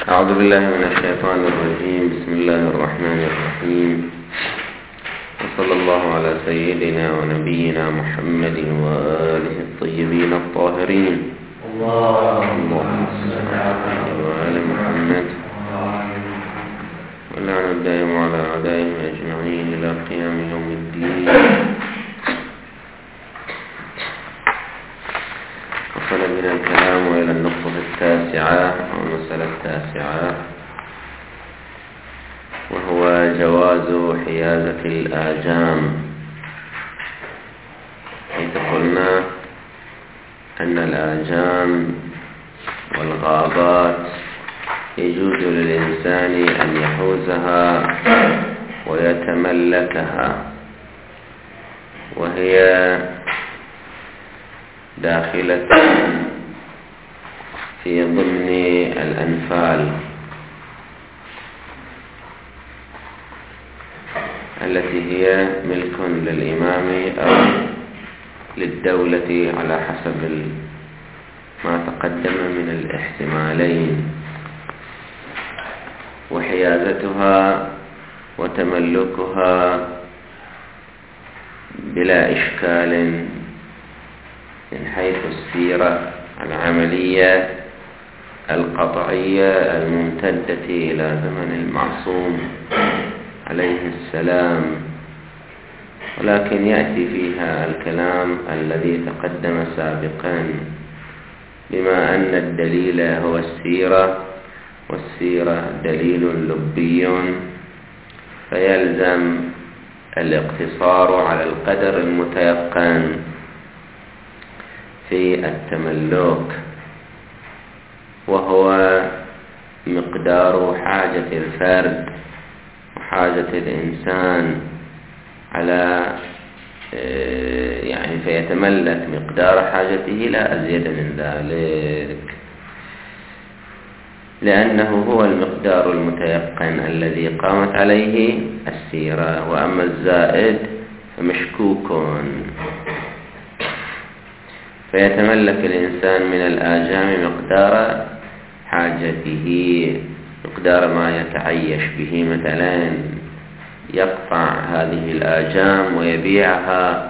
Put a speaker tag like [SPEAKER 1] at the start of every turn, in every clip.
[SPEAKER 1] أعوذ بالله من الشيطان الرجيم. بسم الله الرحمن الرحيم، وصلى الله على سيدنا ونبينا محمد وآله الطيبين الطاهرين. اللهم صل على وآل محمد ولعن الدائم على أعدائهم أجمعين إلى قيام يوم الدين. وصل بنا الكلام إلى النقطة التاسعة أو المسألة التاسعة، وهو جواز حيازة الآجام، حيث قلنا أن الآجام والغابات يجوز للإنسان أن يحوزها ويتملكها، وهي داخلة في ضمن الأنفال التي هي ملك للإمام أو للدولة على حسب ما تقدم من الاحتمالين. وحيازتها وتملكها بلا إشكال من حيث السيرة العملية القطعية الممتدة إلى زمن المعصوم عليه السلام، ولكن يأتي فيها الكلام الذي تقدم سابقا، بما أن الدليل هو السيرة، والسيرة دليل لبي، فيلزم الاقتصار على القدر المتيقن في التملك، وهو مقدار حاجة الفرد وحاجة الإنسان على فيتملك مقدار حاجته لا أزيد من ذلك، لأنه هو المقدار المتيقن الذي قامت عليه السيرة، وأما الزائد فمشكوك. فيتملك الإنسان من الآجام مقدار حاجته، مقدار ما يتعيش به. مثلا يقطع هذه الآجام ويبيعها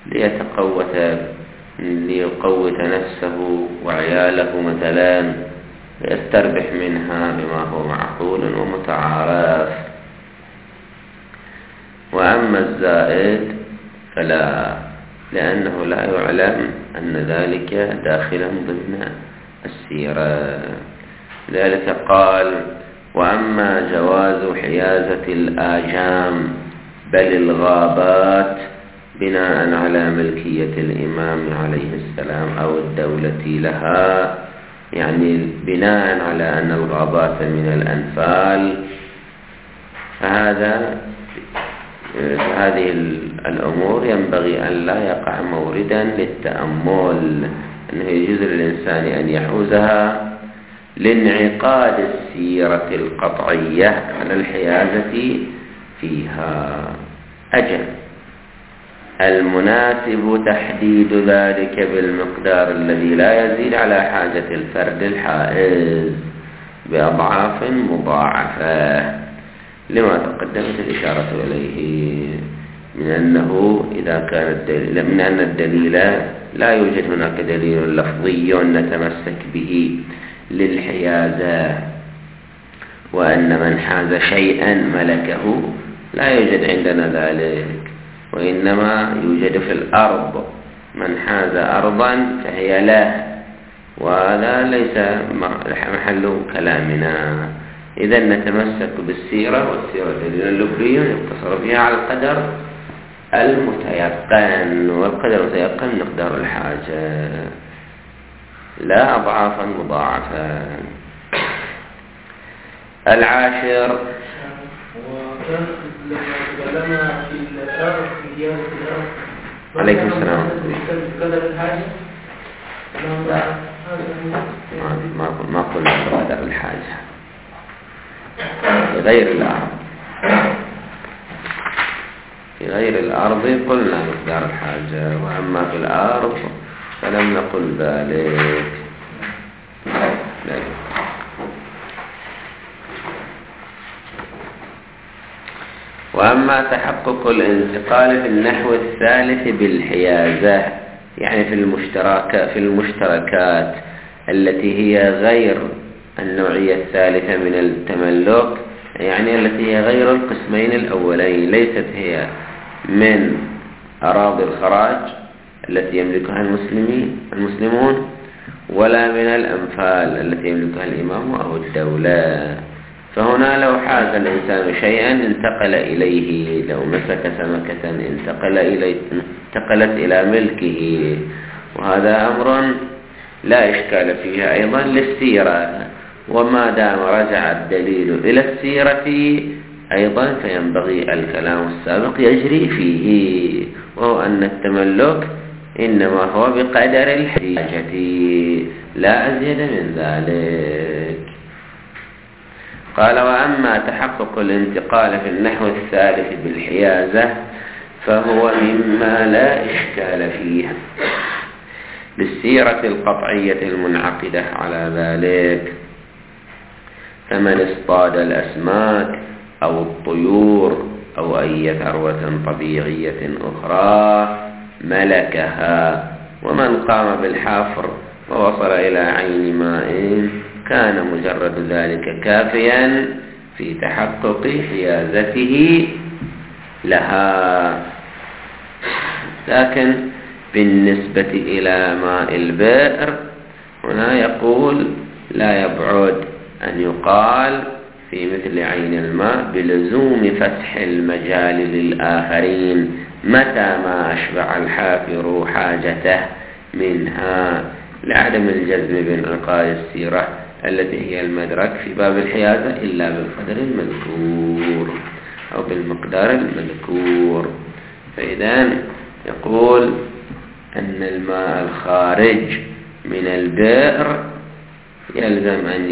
[SPEAKER 1] ليقوت نفسه وعياله مثلا، ويستربح منها بما هو معقول ومتعارف. وأما الزائد فلا، لأنه لا يعلم أن ذلك داخلا ضمن السيرة. لذلك قال: وأما جواز حيازة الآجام بل الغابات بناء على ملكية الإمام عليه السلام أو الدولة لها، يعني بناء على أن الغابات من الأنفال، فهذه الأمور ينبغي أن لا يقع موردا للتأمل، أنه يجوز للإنسان أن يحوزها لانعقاد السيرة القطعية على الحيازة فيها. أجل المناسب تحديد ذلك بالمقدار الذي لا يزيد على حاجة الفرد الحائز بأضعاف مضاعفة، لما تقدمت الإشارة إليه من أن الدليل لا يوجد هناك دليل لفظي نتمسك به للحيازة، وأن من حاز شيئا ملكه لا يوجد عندنا ذلك، وإنما يوجد في الأرض. من حاز أرضا فهي له، وهذا ليس محل كلامنا. إذا نتمسك بالسيرة، والسيرة دليل لبي يقتصر بها على القدر المتيقن، والقدر المتيقن مقدار الحاجة لا أضعافا مضاعفة. العاشر، عليكم السلام. لا، ما قلنا بقدر الحاجة في غير الأرض. في غير الأرض قلنا مقدار الحاجة، وأما في الأرض فلم نقل ذلك. وأما تحقق الانتقال في النحو الثالث بالحيازة، يعني في المشتركات التي هي غير النوعية الثالثة من التملك، يعني التي هي غير القسمين الأولين، ليست هي من أراضي الخراج التي يملكها المسلمون، ولا من الأنفال التي يملكها الإمام أو الدولة. فهنا لو حاز الإنسان شيئا انتقل إليه، لو مسك سمكة انتقلت إلى ملكه، وهذا أمر لا إشكال فيه أيضا للسيرة. وما دام رجع الدليل إلى السيرة أيضا فينبغي الكلام السابق يجري فيه، وهو أن التملك إنما هو بقدر الحاجة لا أزيد من ذلك. قال: وأما تحقق الانتقال في النحو الثالث بالحيازة فهو مما لا إشكال فيه بالسيرة القطعية المنعقدة على ذلك، كمن اصطاد الأسماك أو الطيور أو أي ثروة طبيعية أخرى ملكها، ومن قام بالحفر ووصل إلى عين ماء كان مجرد ذلك كافيا في تحقق حيازته لها. لكن بالنسبة إلى ماء البئر هنا يقول: لا يبعد أن يقال في مثل عين الماء بلزوم فتح المجال للآخرين متى ما أشبع الحافر حاجته منها، لعدم الجزم بانعقاد السيرة التي هي المدرك في باب الحيازة إلا بالقدر المذكور أو بالمقدار المذكور. فإذا يقول أن الماء الخارج من البئر يلزم أن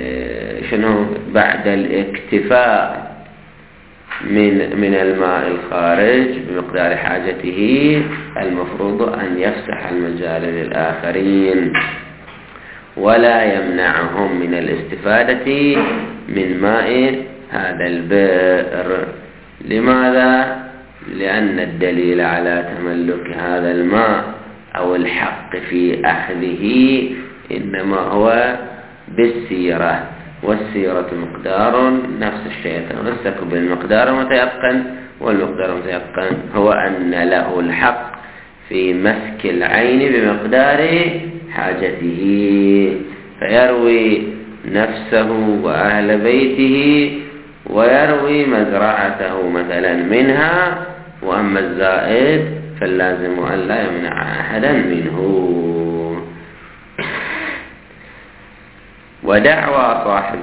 [SPEAKER 1] بعد الاكتفاء من الماء الخارج بمقدار حاجته المفروض أن يفتح المجال للآخرين ولا يمنعهم من الاستفادة من ماء هذا البئر. لماذا؟ لأن الدليل على تملك هذا الماء أو الحق في أخذه إنما هو بالسيرة، والسيرة مقدار نفس الشيء يتمسك بالمقدار متيقن، والمقدار متيقن هو أن له الحق في مسك العين بمقدار حاجته، فيروي نفسه وأهل بيته ويروي مزرعته مثلا منها، وأما الزائد فاللازم أن لا يمنع أحدا منه. ودعوى صاحب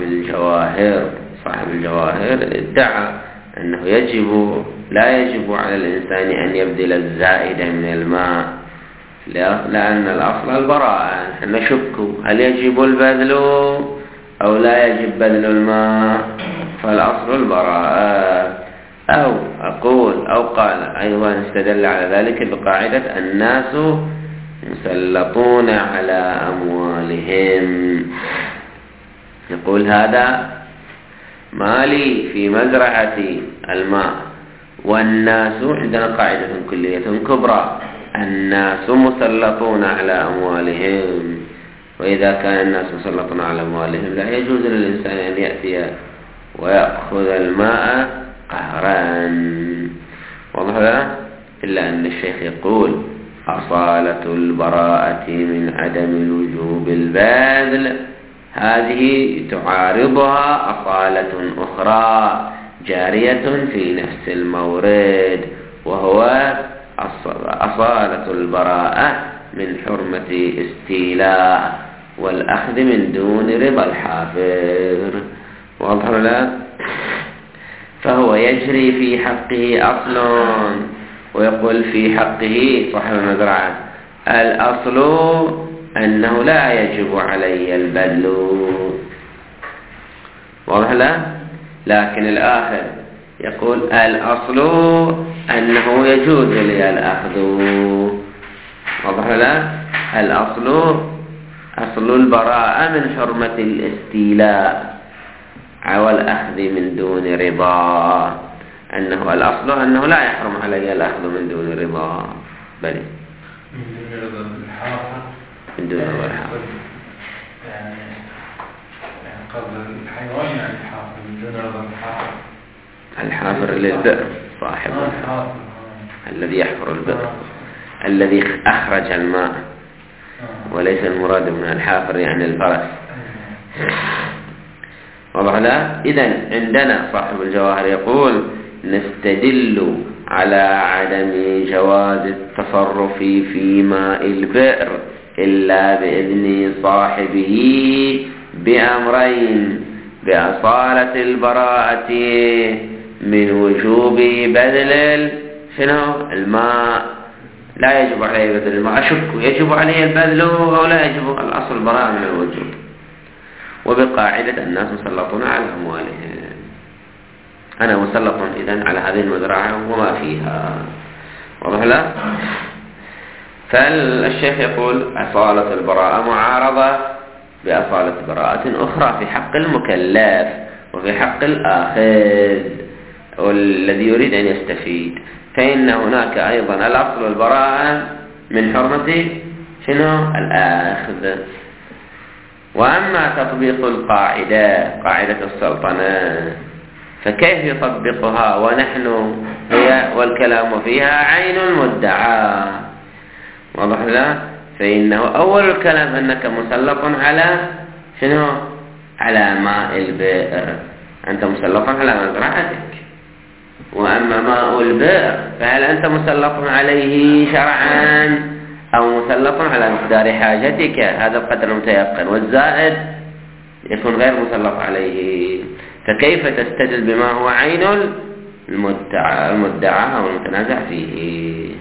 [SPEAKER 1] الجواهر ادعى أنه لا يجب على الإنسان أن يبذل الزائد من الماء، لأن الأصل البراءة. نشك هل يجب البذل أو لا يجب بذل الماء، فالأصل البراءة. أو قال أيضا استدل على ذلك بقاعدة الناس مسلطون على أموالهم، يقول هذا مالي في مزرعة الماء، والناس عندنا قاعدة كلية كبرى: الناس مسلطون على أموالهم، وإذا كان الناس مسلطون على أموالهم لا يجوز للإنسان أن يأتي ويأخذ الماء قهرا. واضح؟ إلا أن الشيخ يقول: أصالة البراءة من عدم الوجوب البذل هذه تعارضها أصالة أخرى جارية في نفس المورد، وهو أصالة البراءة من حرمة استيلاء والأخذ من دون رضا الحافر. واضح لا؟ فهو يجري في حقه أصل، ويقول في حقه صاحب المزرعة الأصل أنه لا يجب علي البذل. واضح لا؟ لكن الآخر يقول الأصل أنه يجوز لي الأخذ. واضح لا؟ أصل البراءة من حرمة الاستيلاء والأخذ من دون رضا. أنه الأصل أنه لا يحرم علي الأخذ من دون رضا، بل
[SPEAKER 2] من دون رضا الحافر،
[SPEAKER 1] من دون رضا الحافر،
[SPEAKER 2] يعني قبل الحيوان يعني الحافر من دون رضا الحافر.
[SPEAKER 1] الحافر للبئر صاحب الحافر الذي يحفر البئر الذي أخرج الماء، وليس المراد من الحافر يعني الفرس. واضح لا؟ إذن عندنا صاحب الجواهر يقول نستدل على عدم جواز التصرف في ماء البئر إلا بإذن صاحبه بأمرين: بأصالة البراءة من وجوب بذل الماء، لا يجب عليه بذل الماء، أشك يجب عليه البذل أو لا يجب، الأصل البراءة من الوجوب، وبقاعدة الناس مسلطون على أموالهم، أنا مسلط إذن على هذه المزرعة وما فيها. واضح لا؟ فالشيخ يقول أصالة البراءة معارضة بأصالة براءة أخرى في حق المكلف وفي حق الآخذ والذي يريد أن يستفيد، فإن هناك أيضا الأصل البراءة من حرمة الآخذ. وأما تطبيق القاعدة، قاعدة السلطنة، فكيف يطبقها ونحن هي والكلام فيها عين المدعى؟ واضح لا؟ فإنه أول الكلام أنك مسلط على على ماء البئر، أنت مسلط على مزرعتك. وأما ماء البئر فهل أنت مسلط عليه شرعا أو مسلط على مقدار حاجتك؟ هذا القدر متيقن، والزائد يكون غير مسلط عليه. فكيف تستدل بما هو عين المدعى أو المتنازع فيه؟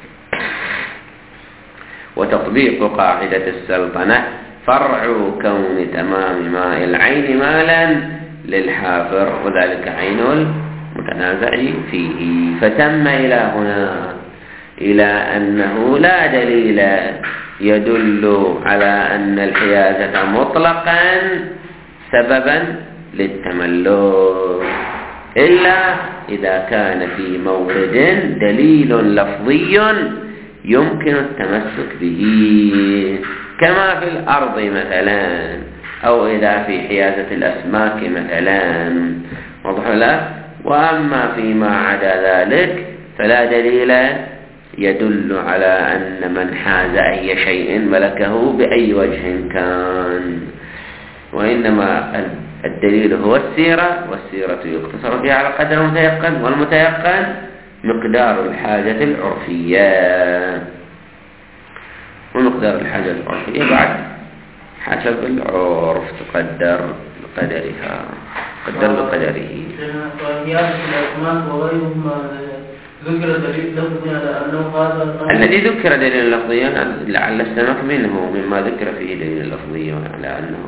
[SPEAKER 1] وتطبيق قاعدة السلطنة فرع كون تمام ماء العين مالا للحافر، وذلك عين المتنازع فيه. فتم إلى هنا إلى أنه لا دليل يدل على أن الحيازة مطلقا سببا للتملك إلا إذا كان في مورد دليل لفظي يمكن التمسك به، كما في الأرض مثلا، أو إذا في حيازة الأسماك مثلا. واضح لا؟ وأما فيما عدا ذلك فلا دليل يدل على أن من حاز أي شيء ملكه بأي وجه كان، وإنما الدليل هو السيرة، والسيرة يقتصر فيها على قدر المتيقن، والمتيقن مقدار الحاجة العرفية، ومقدار الحاجة العرفية بعد حسب العرف تقدر بقدرها، تقدر بقدره.
[SPEAKER 3] ذكر دليل لفظي على أنه هذا
[SPEAKER 1] الذي ذكر دليل لفظيا لعل السمك منه مما ذكر فيه دليل لفظي على أنه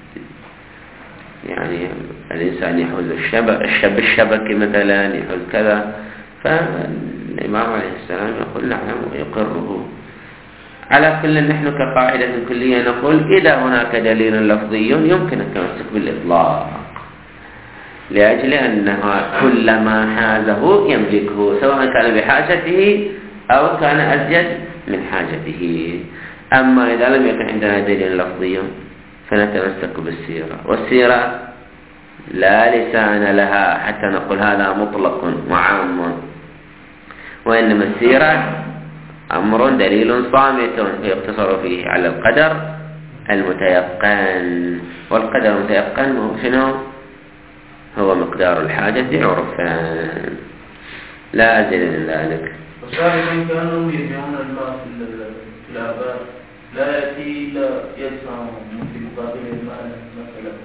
[SPEAKER 1] يعني الإنسان يحوز الشبك مثلا، يحوز كذا، فالإمام عليه السلام يقول نعم ويقره. على كل نحن كقاعدة كلية نقول إذا هناك دليل لفظي يمكن التمسك بالإطلاق، لأجل أنها كل ما حازه يملكه سواء كان بحاجته أو كان أزيد من حاجته. أما إذا لم يكن عندنا دليل لفظي فنتمسك بالسيرة، والسيرة لا لسان لها حتى نقول هذا مطلق وعام، وإنما السيرة أمر دليل صامت يقتصر فيه على القدر المتيقن، والقدر المتيقن شنو؟ هو مقدار الحاجة عرفا، لا أزيد من ذلك.
[SPEAKER 3] وسابقا كانوا يبيعون الماء في الآبار، لا يأتي إلا يدفع في مقابل الماء مثلا،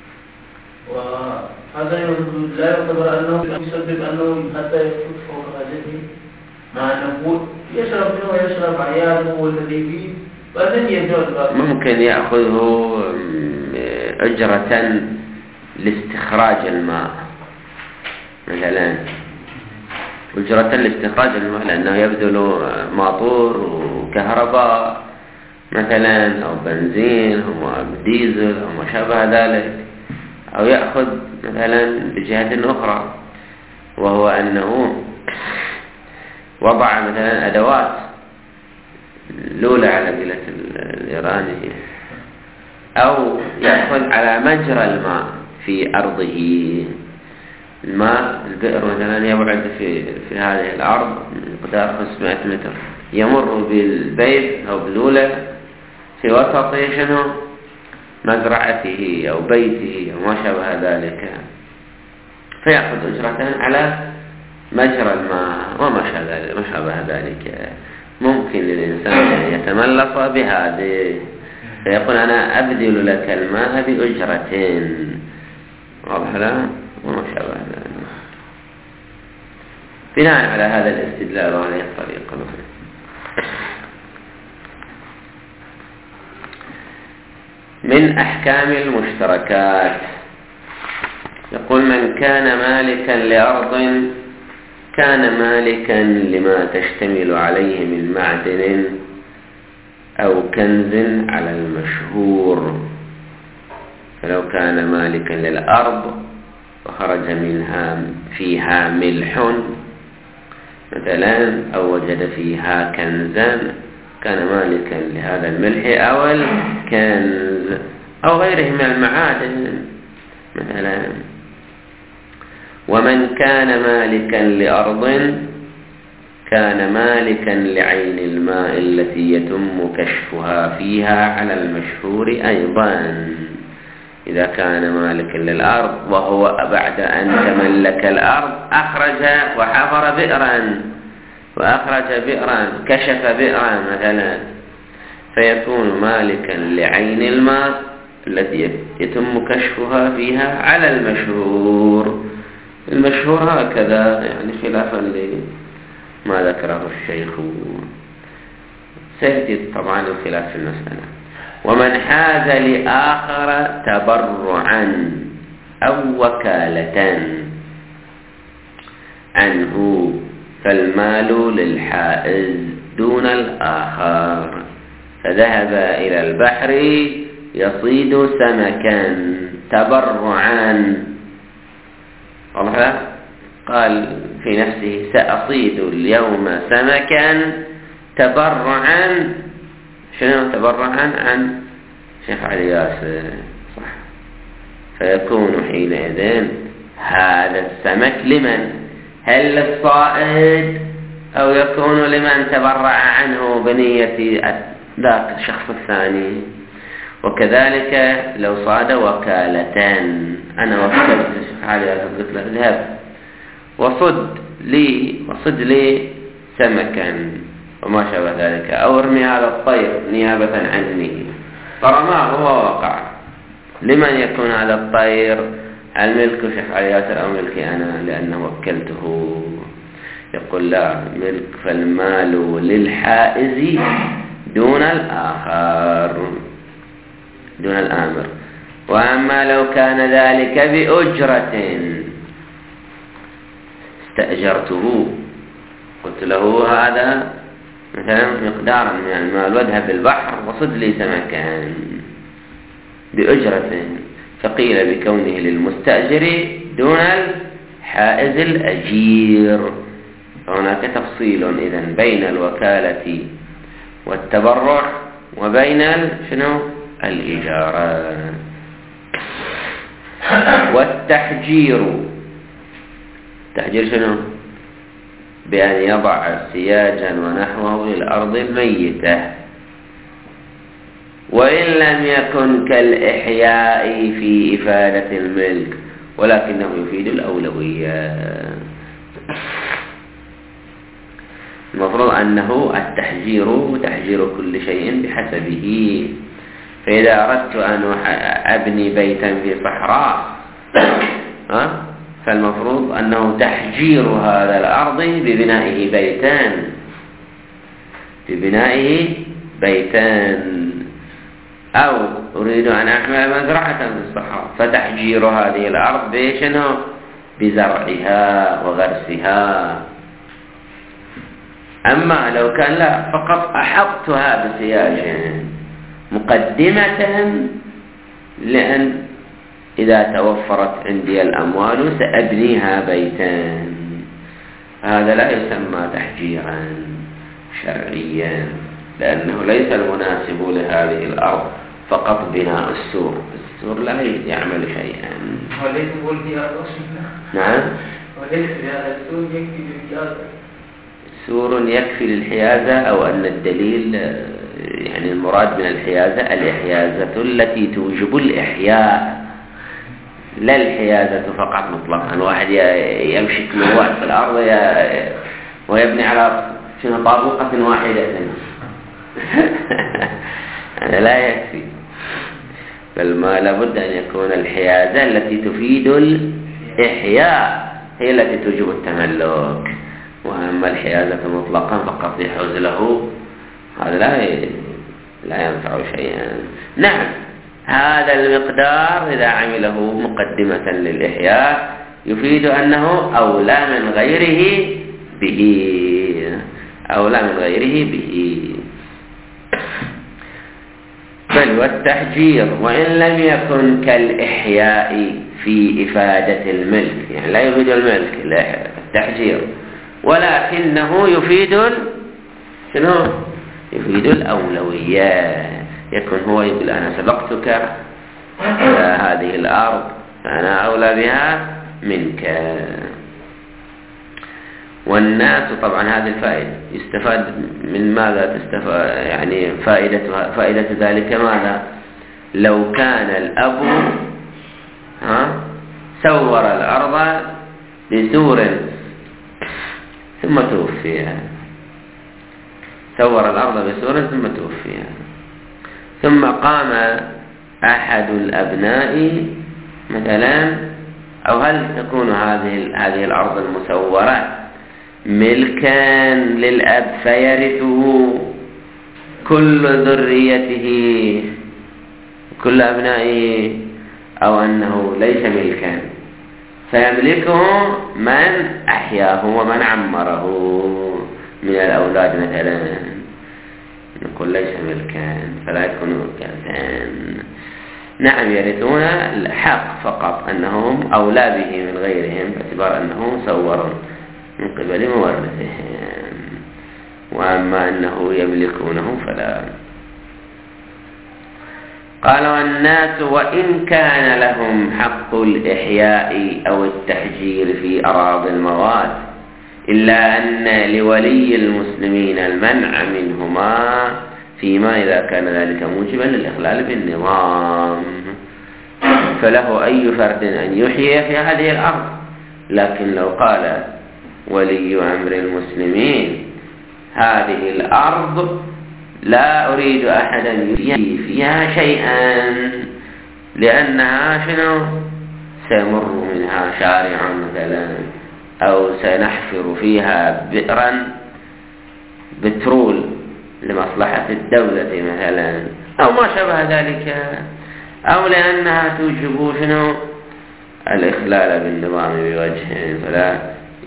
[SPEAKER 3] وهذا لا يعتبر أنه يسبب أنه حتى يفوت فوق حاجته، مع أنه يشرب منه ويشرب عياله والذي فيه، بعدين يرجع الباقي.
[SPEAKER 1] ممكن يأخذه أجرة لاستخراج الماء مثلا، أجرة لاستخراج الماء، لأنه يبذل ماطور وكهرباء مثلا أو بنزين أو ديزل أو ما شابه ذلك، أو يأخذ مثلا بجهة أخرى، وهو أنه وضع مثلا أدوات لولة على قلة الإيراني، أو يأخذ على مجرى الماء في أرضه. الماء البئر مثلا يبعد في هذه الأرض مقدار 500 متر، يمر بالبيت أو بلولة في وسط شنو مزرعته أو بيته أو ما شابه ذلك، فيأخذ أجرة على مجرى الماء وما شابه ذلك. ممكن للإنسان أن يتملص بهذه، فيقول أنا أبذل لك الماء بأجرة، واضح لا؟ وما شابه ذلك. بناء على هذا الاستدلال وهذه الطريقة. من أحكام المشتركات، يقول من كان مالكا لأرض كان مالكا لما تشتمل عليه من معدن أو كنز على المشهور. فلو كان مالكا للأرض وخرج منها فيها ملح مثلا أو وجد فيها كنزا كان مالكا لهذا الملح أو الكنز أو غيره من المعادن مثلا. ومن كان مالكا لأرض كان مالكا لعين الماء التي يتم كشفها فيها على المشهور أيضا. إذا كان مالكا للأرض وهو بعد أن تملك الأرض أخرج وحفر بئرا وأخرج بئرا كشف بئرا مثلا، فيكون مالكا لعين الماء التي يتم كشفها فيها على المشهور. المشهور هكذا يعني خلافا لما ذكره الشيخ، سيأتي طبعا الخلاف في المسألة. ومن حاز لآخر تبرعا أو وكالة عنه فالمال للحائز دون الآخر، فذهب إلى البحر يصيد سمكا تبرعا، قال في نفسه سأصيد اليوم سمكا تبرعا. شنو تبرعا؟ عن شيخ علي ياسر، صح. فيكون حينئذ هذا السمك لمن؟ هل للصائد أو يكون لمن تبرع عنه بنية ذاك الشخص الثاني؟ وكذلك لو صاد وكالتان، أنا وكلت الشيخ علي ياسر قلت له اذهب وصد لي سمكا وما شابه ذلك، أو ارمي هذا الطير نيابة عني، فرماه ووقع. لمن يكون هذا الطير؟ هل ملك شيخ علي ياسر أو ملكي أنا لأنه وكلته؟ يقول لا، ملك فالمال للحائز دون الآخر، دون الآمر. وأما لو كان ذلك بأجرة استأجرته، قلت له هذا مثلا مقدارا من المال واذهب بالبحر وصد لي سمكا بأجرة، فقيل بكونه للمستأجر دون الحائز الأجير. فهناك تفصيل إذن بين الوكالة والتبرع وبين شنو الإجارة. والتحجير، التحجير شنو؟ بأن يضع سياجا ونحوه للأرض الميتة، وإن لم يكن كالإحياء في إفادة الملك ولكنه يفيد الأولوية. المفروض أنه التحجير تحجير كل شيء بحسبه. فإذا أردت أن أبني بيتا في صحراء فالمفروض أنه تحجير هذا الأرض ببنائه بيتان، أو أريد أن أعمل مزرعة في الصحراء فتحجير هذه الأرض بشنو؟ بزرعها وغرسها. أما لو كان لا، فقط أحطتها بسياج مقدمة، لأن إذا توفرت عندي الأموال سأبنيها بيتان. هذا لا يسمى تحجيرا شرعيا، لأنه ليس المناسب لهذه الأرض فقط بناء السور. السور لا يعمل شيئا.
[SPEAKER 3] وليس يقول في أرض.
[SPEAKER 1] نعم.
[SPEAKER 3] وليس هذا السور يكفي للحيازة.
[SPEAKER 1] سور يكفي للحيازة، أو أن الدليل يعني المراد من الحيازة الإحيازة التي توجب الإحياء، لا الحيازة فقط مطلقا. واحد يمشي كيلوات في الأرض ويبني على طابقة واحدة هذا لا يكفي، بل ما لابد أن يكون الحيازة التي تفيد الإحياء هي التي توجب التملك. وأما الحيازة مطلقا فقط يحوز له، هذا لا ينفع شيئا. نعم، هذا المقدار إذا عمله مقدمة للإحياء يفيد أنه أولى من غيره به، أولى من غيره به. بل والتحجير وإن لم يكن كالإحياء في إفادة الملك، يعني لا يفيد الملك التحجير، ولكنه يفيد يفيد الأولويات. يكون هو يقول أنا سبقتك إلى هذه الأرض فأنا أولى بها منك. والناس طبعا هذه الفائدة يستفاد من ماذا تستفاد، يعني فائدة ذلك ماذا؟ لو كان الأب سور الأرض بسور ثم توفيها، سور الأرض بسور ثم توفيها، ثم قام أحد الأبناء مثلا، أو هل تكون هذه الأرض المسورة ملكا للأب فيرثه كل ذريته كل أبنائه، أو أنه ليس ملكا فيملكه من أحياه ومن عمره من الأولاد مثلا، نقول ليس ملكا فلا يكون ملكا. نعم، يرثون الحق فقط أنهم أولى به من غيرهم باعتبار أنه سور من قبل مورثهم، وأما أنه يملكونه فلا. قال والناس وإن كان لهم حق الإحياء أو التحجير في أراضي المواد، إلا أن لولي المسلمين المنع منهما فيما إذا كان ذلك موجبا للإخلال بالنظام، فله أي فرد أن يحيي في هذه الأرض. لكن لو قال ولي أمر المسلمين هذه الأرض لا أريد أحدا يحيي فيها شيئا لأنها سيمر منها شارع مثلا، أو سنحفر فيها بئرا بترول لمصلحة الدولة مثلا، أو ما شابه ذلك، أو لأنها توجب الإخلال بالنظام بوجه، فلا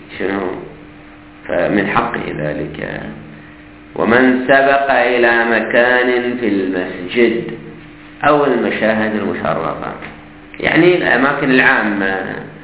[SPEAKER 1] فمن حقه ذلك. ومن سبق إلى مكان في المسجد أو المشاهد المشرفة، يعني الأماكن العامة،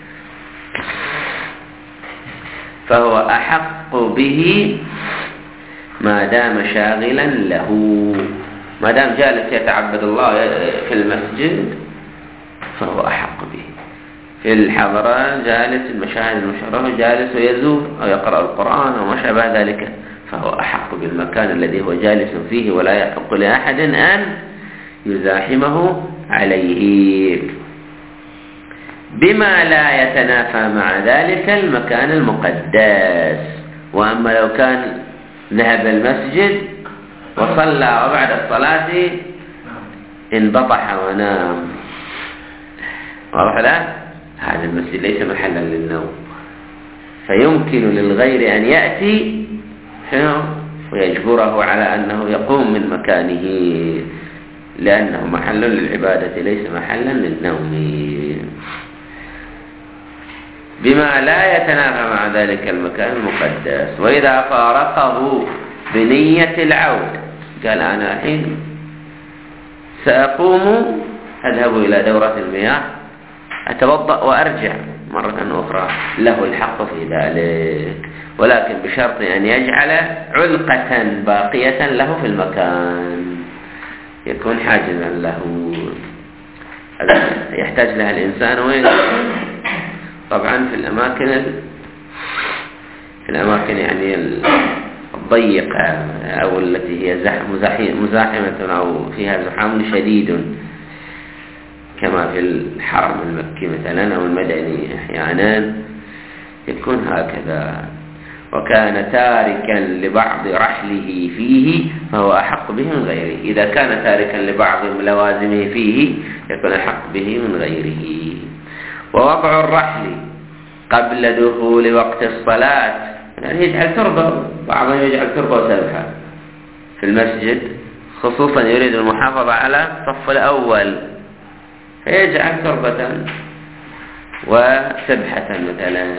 [SPEAKER 1] فهو أحق به ما دام شاغلا له، ما دام جالس يتعبد الله في المسجد فهو أحق به. في الحضرة جالس، المشاهد المشرفة جالس ويزور أو يقرأ القرآن أو ما شابه ذلك، فهو أحق بالمكان الذي هو جالس فيه، ولا يحق لأحد أن يزاحمه عليه، بما لا يتنافى مع ذلك المكان المقدس. وأما لو كان ذهب المسجد وصلى وبعد الصلاة انبطح ونام، واضح له؟ هذا المسجد ليس محلا للنوم، فيمكن للغير أن يأتي ويجبره على أنه يقوم من مكانه، لأنه محل للعبادة ليس محلا للنوم، بما لا يتنافى مع ذلك المكان المقدس. وإذا فارقه بنية العود، قال أنا الحين سأقوم أذهب إلى دورة المياه أتوضأ وأرجع مرة أخرى، له الحق في ذلك. ولكن بشرط أن يجعل علقة باقية له في المكان، يكون حاجزا له. هذا يحتاج لها الإنسان وين؟ طبعا في الأماكن يعني الضيقة أو التي هي مزاحمة أو فيها زحام شديد، كما في الحرم المكي مثلا أو المدني أحيانا يكون هكذا. وكان تاركا لبعض رحله فيه فهو أحق به من غيره. إذا كان تاركا لبعض لوازمه فيه يكون أحق به من غيره. ووضع الرحل قبل دخول وقت الصلاة، يعني يجعل تربة، بعضهم يجعل تربة وسبحة في المسجد، خصوصا يريد المحافظة على الصف الأول فيجعل تربة وسبحة مثلا.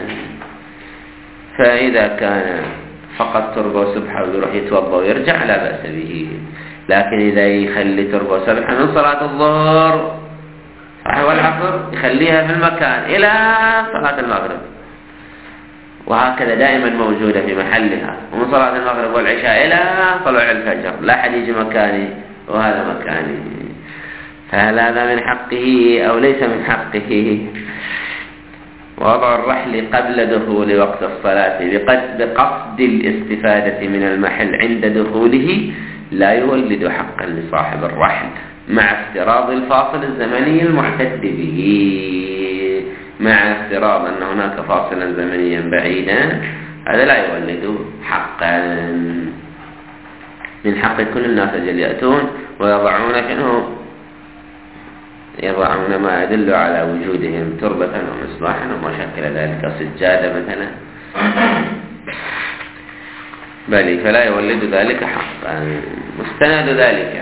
[SPEAKER 1] فإذا كان فقط تربة وسبحة ويروح يتوضأ ويرجع لا بأس به. لكن إذا يخلي تربة وسبحة من صلاة الظهر والعصر يخليها في المكان إلى صلاة المغرب، وهكذا دائما موجودة في محلها، ومن صلاة المغرب والعشاء إلى طلوع الفجر لا حد يجي مكاني وهذا مكاني، فهل هذا من حقه أو ليس من حقه؟ ووضع الرحل قبل دخول وقت الصلاة بقصد الاستفادة من المحل عند دخوله لا يولد حقا لصاحب الرحل، مع افتراض الفاصل الزمني المعتد به. مع افتراض أن هناك فاصلا زمنيا بعيدا، هذا لا يولد حقا. من حق كل الناس أن يأتون ويضعون كأنه يضعون ما يدل على وجودهم تربة ومصباحا وما شكل ذلك، سجادة مثلا، بل فلا يولد ذلك حقا. مستند ذلك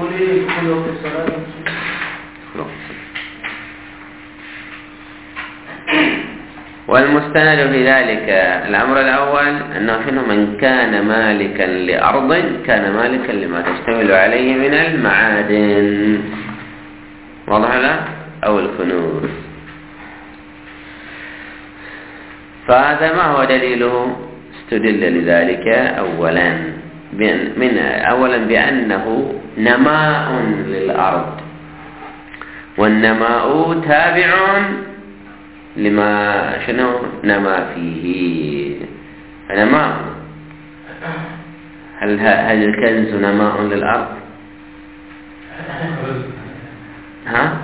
[SPEAKER 1] والمستند في ذلك الأمر الأول أنه من كان مالكا لأرض كان مالكا لما تشتمل عليه من المعادن، واضح لا؟ أو الكنوز. فهذا ما هو دليله؟ استدل لذلك أولا بأنه نماء للأرض، والنماء تابع لما نما فيه. فنماء، هل الكنز نماء للأرض؟ ها؟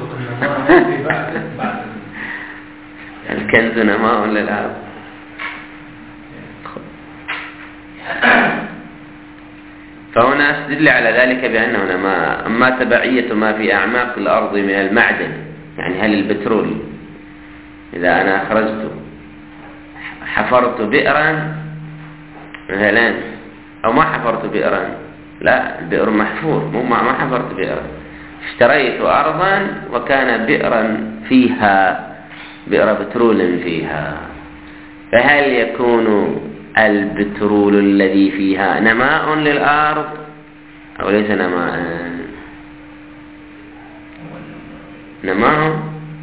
[SPEAKER 1] الكنز نماء للأرض. فهنا استدل على ذلك بأنه نماء. أما تبعية ما في أعماق الأرض من المعدن، يعني هل البترول إذا أنا حفرت بئرا مثلا، أو ما حفرت بئرا، لا، البئر محفور، ما حفرت بئرا، اشتريت أرضا وكان بئرا فيها، بئر بترول فيها، فهل يكون البترول الذي فيها نماء للأرض أو ليس نماء؟ نماء،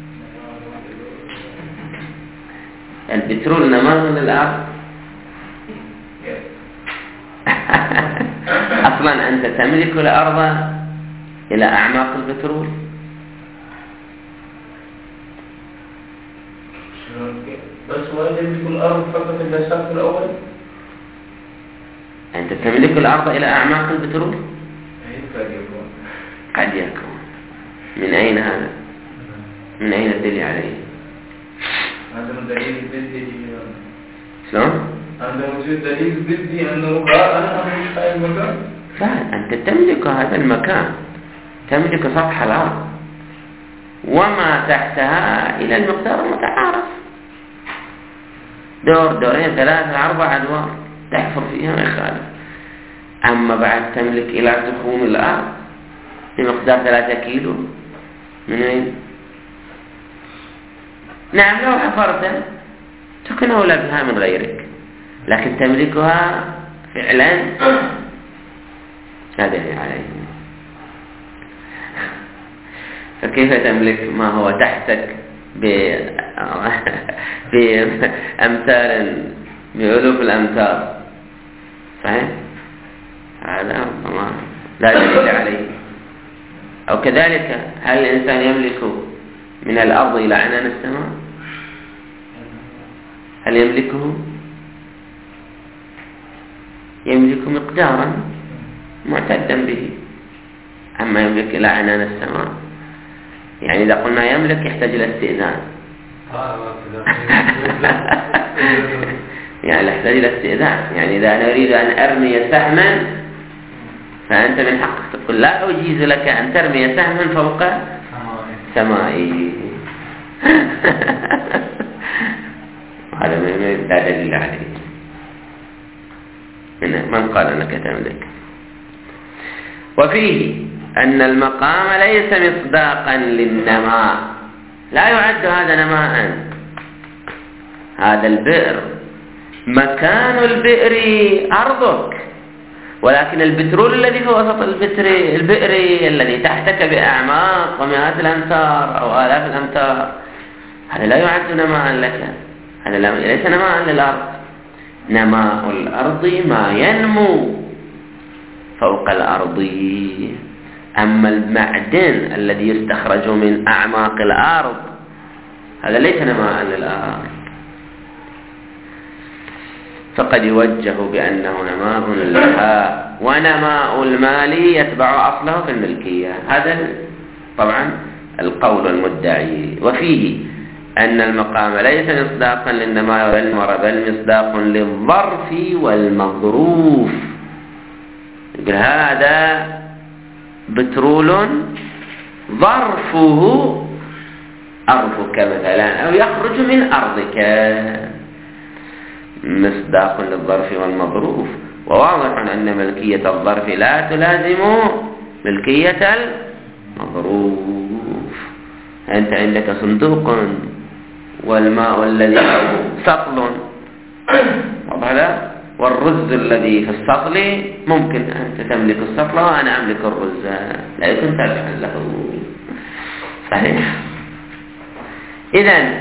[SPEAKER 1] البترول نماء للأرض. أصلا أنت تملك الأرض إلى أعماق البترول،
[SPEAKER 3] بس هو يملك الأرض فقط النشاط الأول.
[SPEAKER 1] أنت تملك الأرض إلى أعماق البترول؟ قد يكون. من أين هذا؟ من أين الدليل عليه؟
[SPEAKER 3] هذا دليل ضدي.
[SPEAKER 1] شلون؟
[SPEAKER 3] هذا وجود دليل ضدي أنه أنا أملك هذا المكان.
[SPEAKER 1] أنت تملك هذا المكان، تملك سطح الأرض وما تحتها إلى المقدار المتعارف، دورين 3 4 أدوار تحفر فيها ما يخالف. أما بعد تملك إلى تخوم الأرض بمقدار 3 كيلو، من وين؟ نعم، لو حفرت تكون أولى بها من غيرك، لكن تملكها فعلا لا دليل عليه. فكيف تملك ما هو تحتك بأمثال بألوف الأمتار، صحيح؟ هذا لا دليل عليه. أو كذلك هل الإنسان يملك من الأرض إلى عنان السماء؟ هل يملكه؟ يملك مقدارا معتدا به. أما يملك إلى عنان السماء، يعني إذا قلنا يملك يحتاج إلى استئذان. يعني يحتاج إلى استئذان. يعني إذا أنا أريد أن أرمي سهما، فأنت من حقك تقول لا أجيز لك أن ترمي سهما فوق سمائي. هذا لا دليل عليه. من قال أنك تملك؟ وفيه أن المقام ليس مصداقا للنماء، لا يعد هذا نماء. هذا البئر مكان البئر أرضك، ولكن البترول الذي في وسط البئر الذي تحتك بأعماق ومئات الأمتار أو آلاف الأمتار، هذا لا يعد نماء لك. هذا ليس نماء للأرض. نماء الأرض ما ينمو فوق الأرض. أما المعدن الذي يستخرج من أعماق الأرض هذا ليس نماء للأرض. فقد يوجه بأنه نماء لها، ونماء المال يتبع أصله في الملكية. هذا طبعا القول المدعي. وفيه أن المقام ليس مصداقا للنماء بل مصداق للظرف والمظروف. يقول هذا بترول ظرفه أرضك مثلا، أو يخرج من أرضك، مصداق للظرف والمظروف. وواضح أن ملكية الظرف لا تلازم ملكية المظروف. أنت عندك صندوق والماء الذي سطل، والرز الذي في السطل ممكن أنت تملك السطل وأنا أملك الرز، لا يمكن تابعا له. صحيح. إذن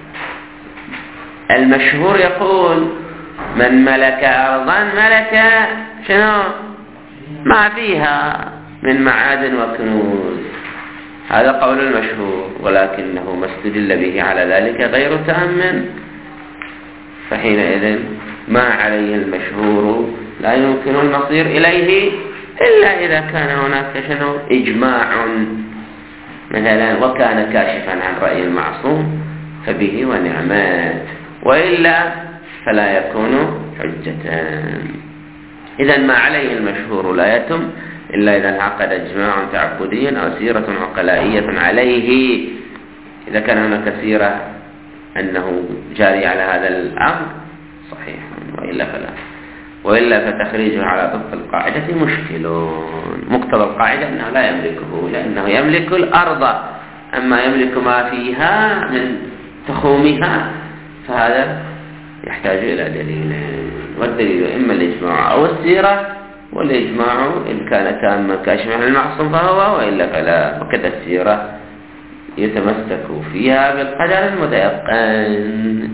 [SPEAKER 1] المشهور يقول من ملك أرضا ملك شنو؟ ما فيها من معادن وكنوز. هذا قول المشهور، ولكنه ما استدل به على ذلك غير تام. فحينئذ ما عليه المشهور لا يمكن المصير إليه إلا إذا كان هناك شنو؟ إجماع مثلا، وكان كاشفا عن رأي المعصوم فبه ونعمات، وإلا فلا يكون حجة. إذن ما عليه المشهور لا يتم إلا إذا انعقد اجماع تعبدي أو سيرة عقلائية عليه. إذا كان هناك سيرة أنه جاري على هذا الأمر صحيح، وإلا فلا. وإلا فتخريجه على ضبط القاعدة مشكل. مقتضى القاعدة أنه لا يملكه، لأنه يملك الأرض. أما يملك ما فيها من تخومها فهذا يحتاج إلى دليل، والدليل إما الإجماع أو السيرة، والإجماع إن كان تاما كاشفا عن المعصوم فهو، وإلا فلا. وكذا السيرة يتمسك فيها بالقدر المتيقن،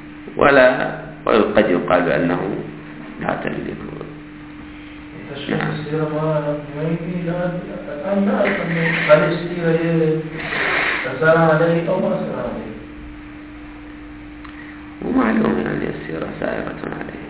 [SPEAKER 1] وقد يقال بأنه لا تملك.
[SPEAKER 3] نعم. السيرة ما يمكن أن نعرف هل السيرة تسار عليه أو ما سار عليه.
[SPEAKER 1] ومعلوم يعني السيرة سائرة عليه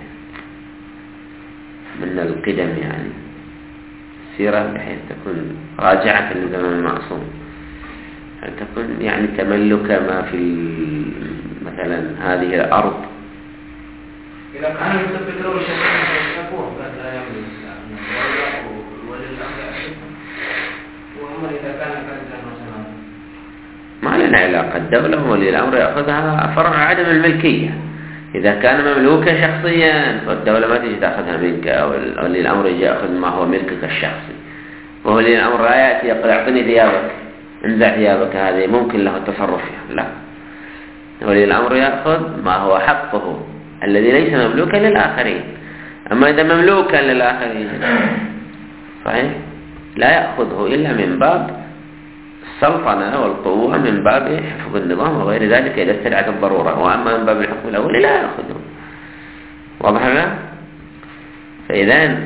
[SPEAKER 1] من القدم، يعني السيرة بحيث تكون راجعة لزمن المعصوم، هل تكون يعني تملك ما في مثلا هذه الأرض.
[SPEAKER 3] إذا كان يثبت له شيئا يكون قد لا يملك ولي الأمر أشد. وأما إذا كان كذا مثلا
[SPEAKER 1] ما لنا علاقة. الدولة ولي الأمر يأخذها فرع عدم الملكية. إذا كان مملوكا شخصيا فالدولة ما تجي تأخذها منك، أو ولي الأمر يجي يأخذ ما هو ملكك الشخصي. وولي الأمر لا يأتي يقول أعطني ثيابك، انزع ثيابك، هذه ممكن له التصرف فيها. لا، ولي الأمر يأخذ ما هو حقه الذي ليس مملوكا للآخرين. أما إذا مملوكا للآخرين صحيح لا يأخذه إلا من باب السلطنة والقوة، من باب حفظ النظام وغير ذلك إذا استدعت الضرورة. وأما من باب الحكم الأول لا يأخذه. واضح له؟ فإذا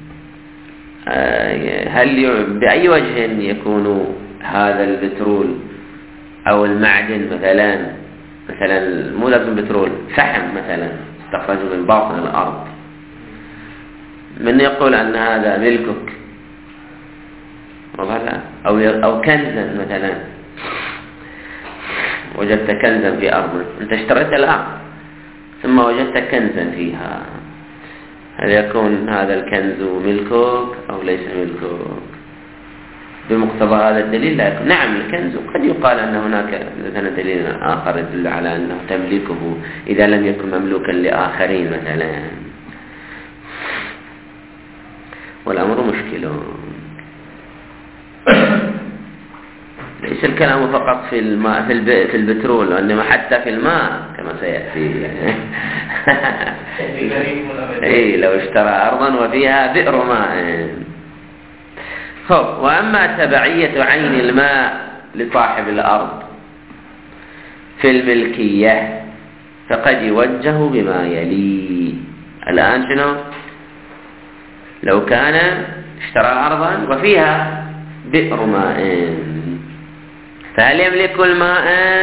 [SPEAKER 1] هل بأي وجه يكون هذا البترول أو المعدن مثلا مو لازم بترول، فحم مثلا استخرجه من باطن الأرض، من يقول أن هذا ملكك؟ أو كنزا مثلا، وجدت كنزا في أرض، أنت اشتريت الأرض ثم وجدت كنزا فيها، هل يكون هذا الكنز ملكك أو ليس ملكك؟ بمقتضى هذا الدليل لا يكون. نعم الكنز، قد يقال أن هناك مثلا دليل آخر يدل على أنه تملكه إذا لم يكن مملوكا لآخرين مثلا، والأمر مشكل. ليس الكلام فقط في الماء في البترول، وإنما حتى في الماء كما سيأتي. لو اشترى أرضا وفيها بئر ماء. وأما تبعية عين الماء لصاحب الأرض في الملكية فقد يوجه بما يلي. الآن شنو؟ لو كان اشترى أرضا وفيها بئر ماء، فهل يملك الماء؟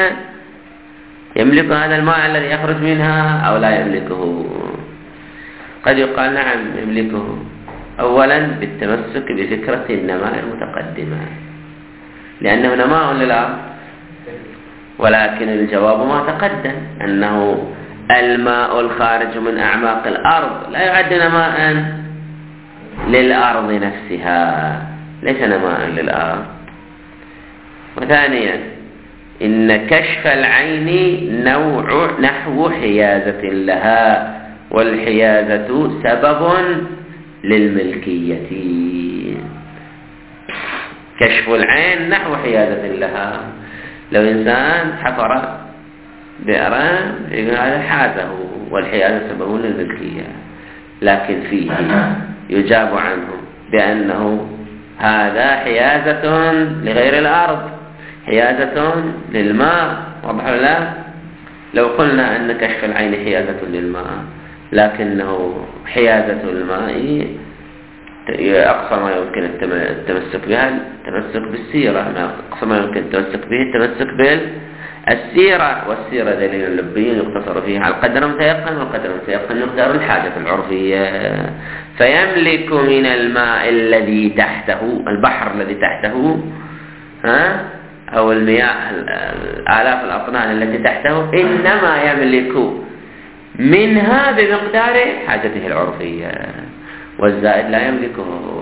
[SPEAKER 1] يملك هذا الماء الذي يخرج منها أو لا يملكه؟ قد يقال نعم يملكه، أولا بالتمسك بفكرة النماء المتقدمة، لأنه نماء للأرض، ولكن الجواب ما تقدم أنه الماء الخارج من أعماق الأرض لا يعد نماء للأرض نفسها، ليس نماء للأرض. وثانيا إن كشف العين نحو حيازة لها، والحيازة سبب للملكية. كشف العين نحو حيازة لها، لو إنسان حفر بئرا هذا حازه، والحيازة سبب للملكية، لكن فيه يجاب عنه بأنه هذا حيازة لغير الأرض، حيازة للماء. واضح لا؟ لو قلنا أن كشف العين حيازة للماء، لكنه حيازة الماء أقصى ما يمكن التمسك بها التمسك بالسيرة، أقصى ما يمكن التمسك به التمسك بالسيرة، والسيرة دليل لبي يقتصر فيها على القدر المتيقن، والقدر المتيقن مقدار الحاجة العرفية. فيملك من الماء الذي تحته، البحر الذي تحته، أو المياه آلاف الأطنان التي تحته، إنما يملك منها بمقدار حاجته العرفية، والزائد لا يملكه.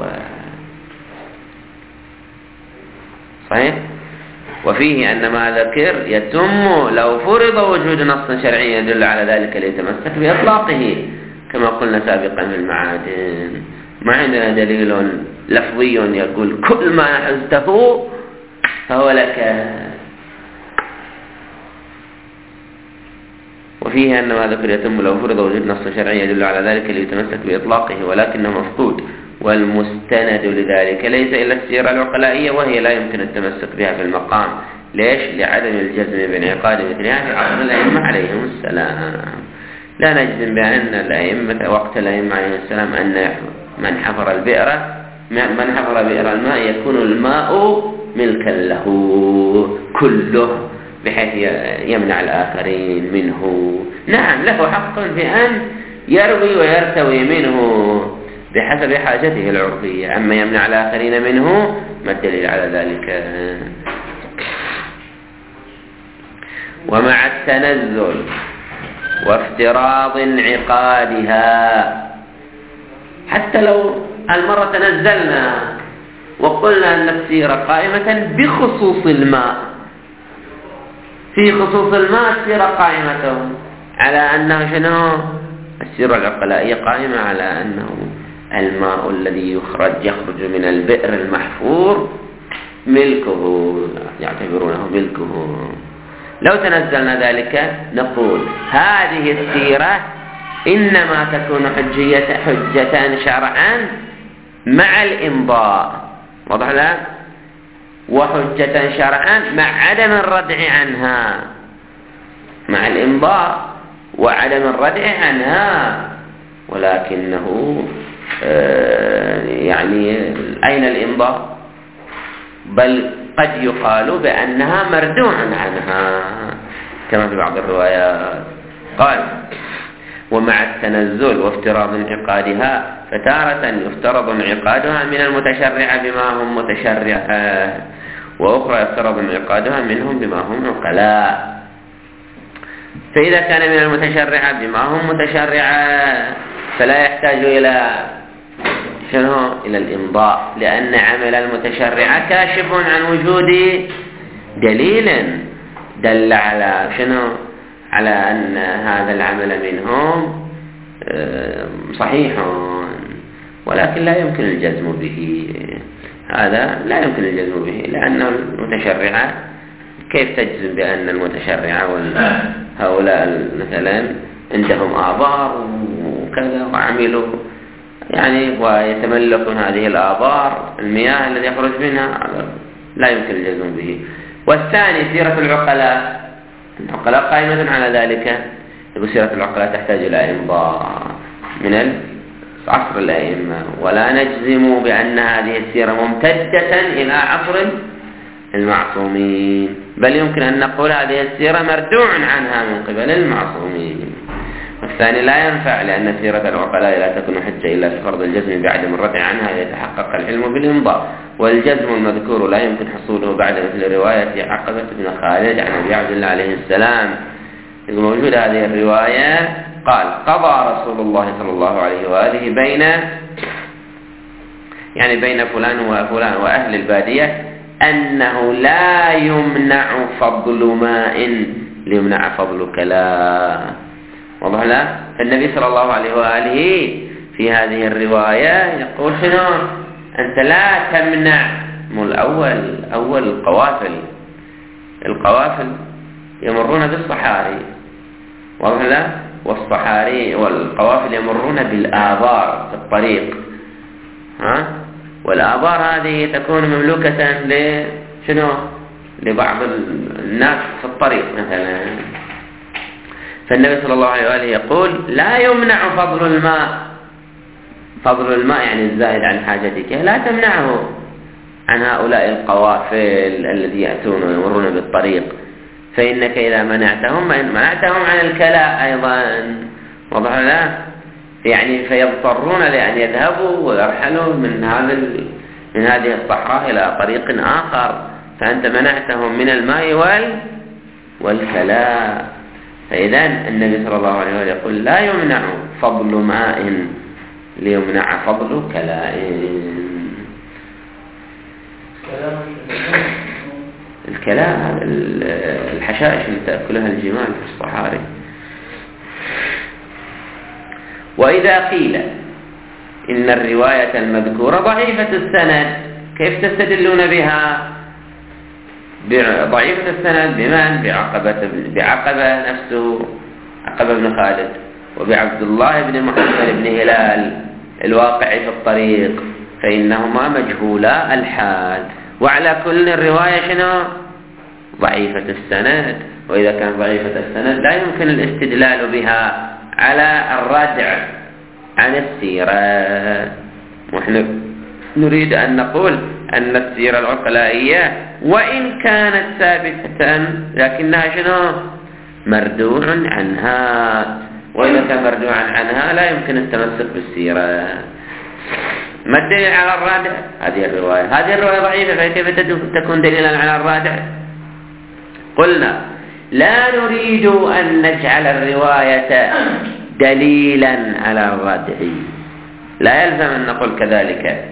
[SPEAKER 1] صحيح؟ وفيه أن ما ذكر يتم لو فرض وجود نص شرعي يدل على ذلك ليتمسك بإطلاقه، كما قلنا سابقا في المعادن. ما عندنا دليل لفظي يقول كل ما حزته فهو لك. وفيه أن ما ذكر يتم لو فرض وجود نص شرعي يدل على ذلك ليتمسك بإطلاقه، ولكنه مفقود، والمستند لذلك ليس إلا السيرة العقلائية، وهي لا يمكن التمسك بها في المقام. ليش؟ لعدم الجزم بانعقاد مثلها في عصر الأئمة عليهم السلام. لا نجزم بأن الأئمة وقت الأئمة عليهم السلام أن من حفر بئر الماء يكون الماء ملكا له كله بحيث يمنع الآخرين منه. نعم له حق في أن يروي ويرتوي منه بحسب حاجته العرفية، أما يمنع الآخرين منه ما الدليل على ذلك؟ ومع التنزل وافتراض انعقادها، حتى لو المرة تنزلنا وقلنا أن السيرة قائمة بخصوص الماء، في خصوص الماء السيرة قائمة على أنه شنو؟ السيرة العقلائية قائمة على أنه الماء الذي يخرج من البئر المحفور ملكه، يعتبرونه ملكه. لو تنزلنا ذلك نقول هذه السيرة إنما تكون حجة شرعا مع الإمضاء، واضح لا؟ وحجة شرعا مع عدم الردع عنها، مع الإمضاء وعدم الردع عنها. ولكنه يعني أين الإمضاء؟ بل قد يقال بأنها مردوع عنها كما في بعض الروايات. قال: ومع التنزل وافتراض انعقادها فتارة يفترض انعقادها من المتشرع بما هم متشرعة، وأخرى يفترض انعقادها منهم بما هم عقلاء. فإذا كان من المتشرع بما هم متشرعة فلا يحتاج إلى إلى الإمضاء، لأن عمل المتشرع كاشف عن وجود دليل دل على على أن هذا العمل منهم صحيح، ولكن لا يمكن الجزم به. هذا لا يمكن الجزم به، لأن المتشرع كيف تجزم بأن المتشرع هؤلاء مثلا عندهم آبار وكذا وعملوا ويتملكون هذه الآبار المياه التي يخرج منها؟ لا يمكن الجزم به. والثاني سيرة العقلاء قائمة على ذلك. يقول سيرة العقلاء تحتاج إلى إمضاء من عصر الأئمة، ولا نجزم بأن هذه السيرة ممتدة إلى عصر المعصومين، بل يمكن أن نقول هذه السيرة مردوع عنها من قبل المعصومين. والثاني لا ينفع، لأن سيرة العقلاء لا تكون حجة إلا في فرض الجزم بعد الرد عنها يتحقق العلم بالإمضاء، والجزم المذكور لا يمكن حصوله بعد مثل رواية عقبة بن خالد عن أبي عبد الله عليه السلام. موجود هذه الرواية، قال: قضى رسول الله صلى الله عليه وآله بين فلان وفلان وأهل البادية أنه لا يمنع فضل ماء ليمنع فضل كلام. واضح لا؟ فالنبي صلى الله عليه وآله في هذه الرواية يقول أنت لا تمنع. أول القوافل يمرون بالصحاري، واضح لا؟ والصحاري والقوافل يمرون بالآبار في الطريق، والآبار هذه تكون مملوكة لبعض الناس في الطريق مثلا. فالنبي صلى الله عليه وآله يقول: لا يمنع فضل الماء يعني الزائد عن حاجتك، لا تمنعه عن هؤلاء القوافل الذي يأتون ويمرون بالطريق، فإنك إذا منعتهم عن الكلاء أيضا. واضح لا؟ فيضطرون لأن يذهبوا ويرحلوا من هذه الصحراء إلى طريق آخر، فأنت منعتهم من الماء والكلاء. فإذا النبي صلى الله عليه وسلم يقول: لا يمنع فضل ماء ليمنع فضل كلاء. الكلاء الحشائش التي تأكلها الجمال في الصحاري. وإذا قيل إن الرواية المذكورة ضعيفة السند، كيف تستدلون بها؟ ضعيفة السند بمن؟ بعقبة نفسه، عقبة بن خالد، وبعبد الله بن محمد بن هلال الواقع في الطريق، فإنهما مجهولا الحال. وعلى كل الرواية ضعيفة السند، وإذا كان ضعيفة السند لا يمكن الاستدلال بها على الردع عن السيرة. ونحن نريد أن نقول أن السيرة العقلائية وإن كانت ثابتة لكنها مردوع عنها، وإذا كان مردوعا عنها لا يمكن التمسك بالسيرة. ما الدليل على الرادع؟ هذه الرواية ضعيفة، فكيف تكون دليلا على الرادع؟ قلنا: لا نريد أن نجعل الرواية دليلا على الردع، لا يلزم أن نقول كذلك،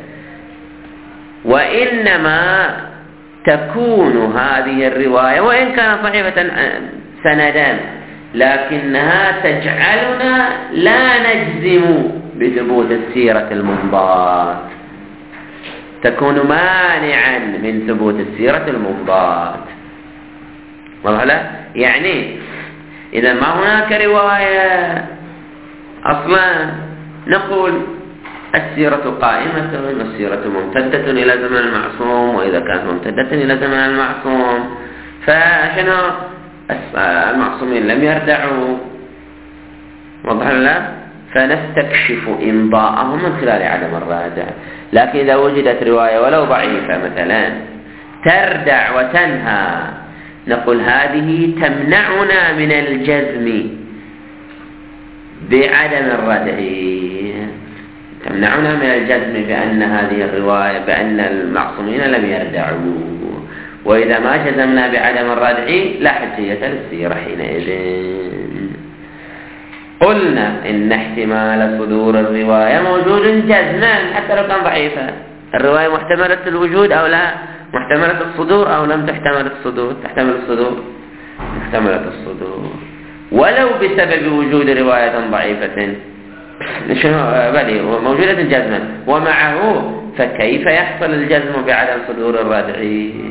[SPEAKER 1] وإنما تكون هذه الرواية وإن كانت ضعيفة سندا لكنها تجعلنا لا نجزم بثبوت السيرة الممضاة، تكون مانعا من ثبوت السيرة الممضاة. واضح؟ إذا ما هناك رواية أصلا نقول السيرة قائمة والسيرة ممتدة إلى زمن المعصوم، وإذا كانت ممتدة إلى زمن المعصوم المعصومين لم يردعوا. واضح لا؟ فنستكشف إمضاءه من خلال عدم الرادع. لكن إذا وجدت رواية ولو ضعيفة مثلا تردع وتنهى، نقول هذه تمنعنا من الجزم بعدم الردع، تمنعنا من الجزم بأن هذه الرواية بأن المعصومين لم يردعوا. وإذا ما جزمنا بعدم الردع لا حجية للسيرة حينئذ. قلنا إن احتمال صدور الرواية موجود جزما حتى لو كان ضعيفا. الرواية محتملة الوجود أو لا؟ محتملة الصدور أو لم تحتمل الصدور؟ تحتمل الصدور، محتملة الصدور ولو بسبب وجود رواية ضعيفة بل موجودة جزما. ومعه فكيف يحصل الجزم بعدم صدور الردع؟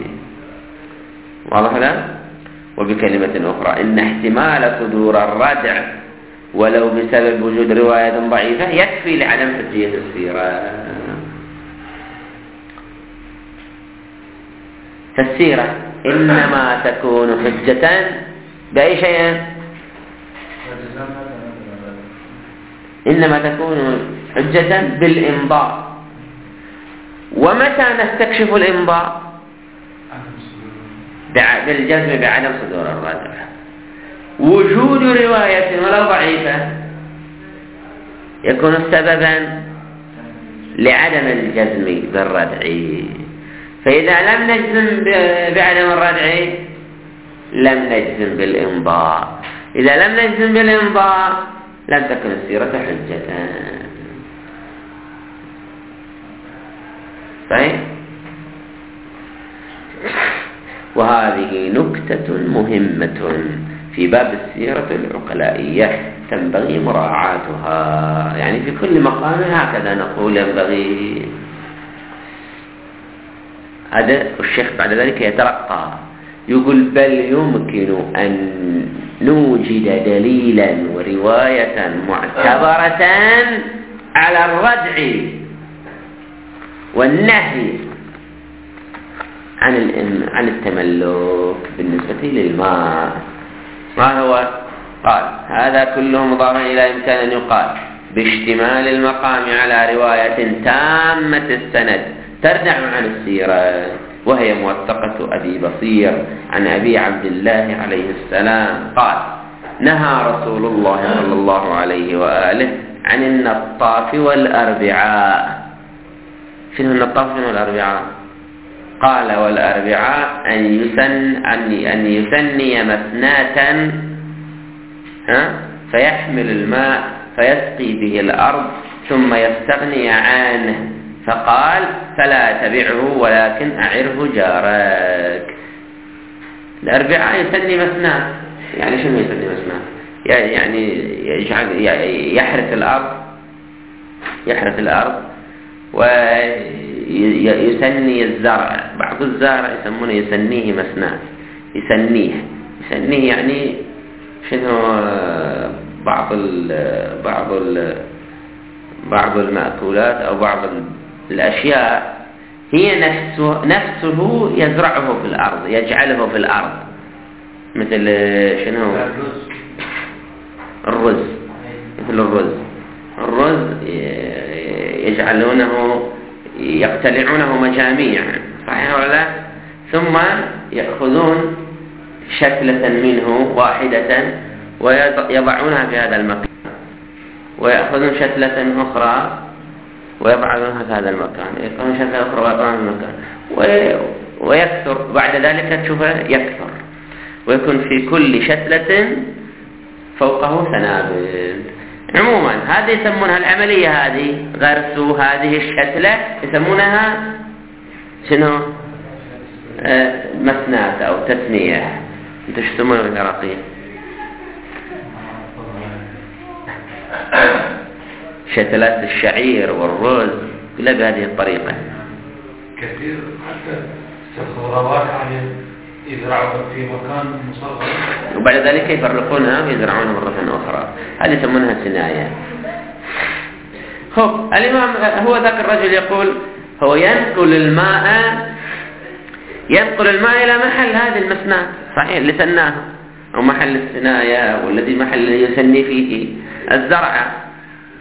[SPEAKER 1] واضح لا؟ وبكلمة أخرى إن احتمال صدور الردع ولو بسبب وجود رواية ضعيفة يكفي لعدم حجية السيرة. فالسيرة إنما تكون حجة بأي شيء؟ إنما تكون حجة بالإمضاء. ومتى نستكشف الإمضاء؟ بالجزم بعدم صدور الردع. وجود رواية ولو ضعيفة يكون سببا لعدم الجزم بالردع. فإذا لم نجزم بعدم الردع لم نجزم بالإمضاء. إذا لم نجزم بالإمضاء لم تكن السيرة حجة. صحيح؟ وهذه نكتة مهمة في باب السيرة العقلائية تنبغي مراعاتها. يعني في كل مقام هكذا نقول ينبغي. هذا الشيخ بعد ذلك يترقى يقول بل يمكن أن نوجد دليلا ورواية معتبرة على الردع والنهي عن التملك بالنسبة للماء. ما هو؟ قال هذا كله مضاف إلى إمكان أن يقال باشتمال المقام على رواية تامة السند تردع عن السيرة، وهي موثقة أبي بصير عن أبي عبد الله عليه السلام قال نهى رسول الله صلى الله عليه وآله عن النطاف والأربعاء. شنو النطاف شنو الأربعاء؟ قال والأربعاء أن يثني مثناة فيحمل الماء فيسقي به الأرض ثم يستغني عنه، فقال فلا تبعه ولكن أعره جارك. الأربعاء يثني مثناة. يعني شنو يثني مثناة؟ يعني يحرث الأرض ويسني الزرع. بعض الزرع يسمونه يسنيه مثناه. يسنيه يعني شنو؟ بعض المأكولات أو بعض الأشياء هي نفسه يزرعه في الأرض، يجعله في الأرض، مثل شنو؟ الرز. مثل الرز يجعلونه يقتلعونه مجاميع، صحيح ولا لا؟ ثم يأخذون شكلة منه واحدة ويضعونها في هذا المكان، ويأخذون شكلة أخرى ويضعونها في هذا المكان، يأخذون شكلة أخرى ويضعونها في المكان، ويكثر بعد ذلك تشوفه يكثر، ويكون في كل شتلة فوقه سنابل. عموما هذه يسمونها العملية، هذه غرس هذه الشتلة يسمونها شنو؟ مثنات أو تثنية. انتوا شو تسمونه بالعراقية؟ شتلات الشعير والرز كلها بهذه الطريقة.
[SPEAKER 2] كثير حتى الخضروات يزرعوها في مكان مصغر
[SPEAKER 1] وبعد ذلك يفرقونها ويزرعونها مرة أخرى. هذه يسمونها سناية. خب الإمام هو ذاك الرجل يقول هو ينقل الماء إلى محل هذه المثناة، صحيح، اللي سناها، أو محل السناية والذي محل يسني فيه الزرع.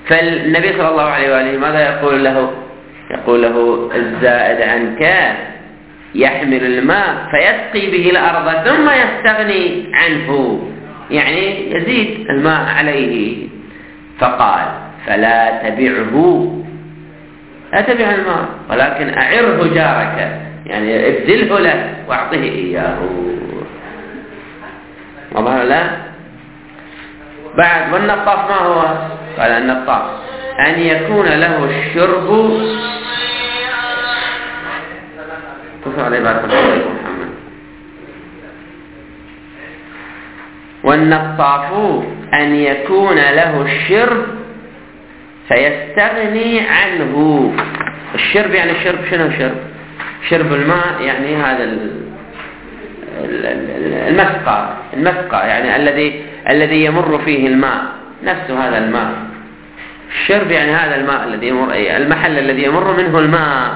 [SPEAKER 1] فالنبي صلى الله عليه وآله ماذا يقول له؟ يقول له الزائد عنك يحمل الماء فيسقي به الأرض ثم يستغني عنه، يعني يزيد الماء عليه. فقال فلا تبعه، لا تبع الماء ولكن أعره جارك، يعني ابذله له واعطه إياه. واضح لا؟ بعد والنطاف ما هو؟ قال النطاف أن يكون له الشرب. كفر عليه بارك الله فيكم محمد. والنطاف أن يكون له الشرب فيستغني عنه. الشرب يعني الشرب شنو شرب؟ شرب الماء يعني هذا المسقى يعني الذي يمر فيه الماء نفسه، هذا الماء. الشرب يعني هذا الماء الذي يمر، المحل الذي يمر منه الماء.